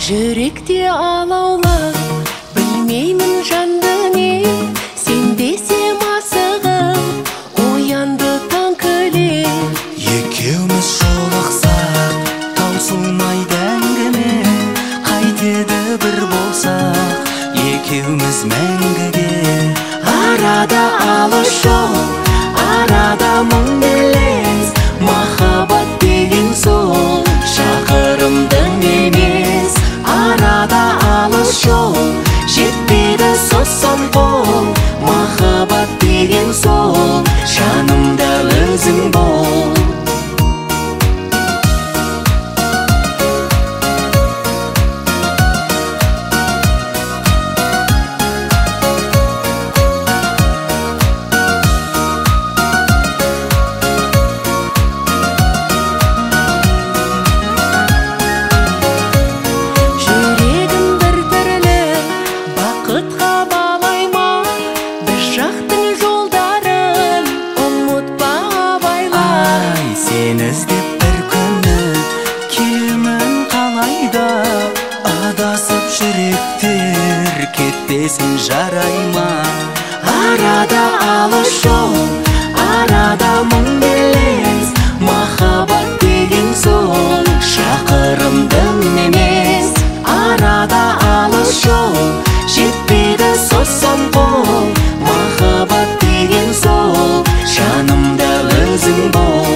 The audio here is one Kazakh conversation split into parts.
Жүректе алаулап, білмеймін жанды не, сен десем асығып, оянды таң күлем. Екеуміз жолықсақ, таусылмайды әңгіме, қайтеді бір болсақ, екеуміз мәңгіге. Арада алыс жол, арада мың белес, махаббат деген сол, шақырымдың емес. Арада алыс жол, жетпеді сосан қол, махаббат деген сол, жанымда өзің бол. Сені іздеп бір күні келемін қалайда, адасып жүректер кетпесін жарай ма? Арада алыс жол, арада мың белес, махаббат деген сол, шақырымдың емес. Арада алыс жол, жетпеді сосан қол, махаббат деген сол, жанымда өзің бол.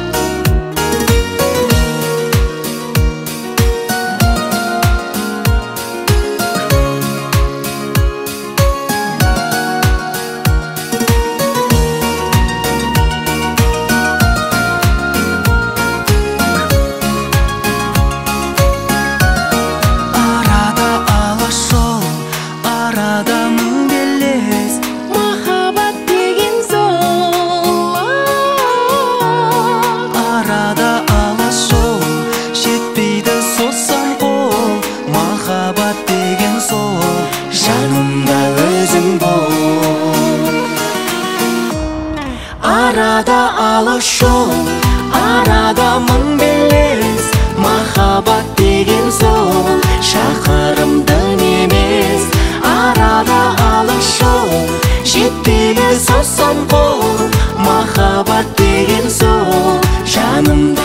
Жанымда өзің бол. Арада алыс жол, арада мың белес, махаббат деген сол, шақырымдың емес. Арада алыс жол, жетпеді сосан қол, махаббат деген сол, жанымда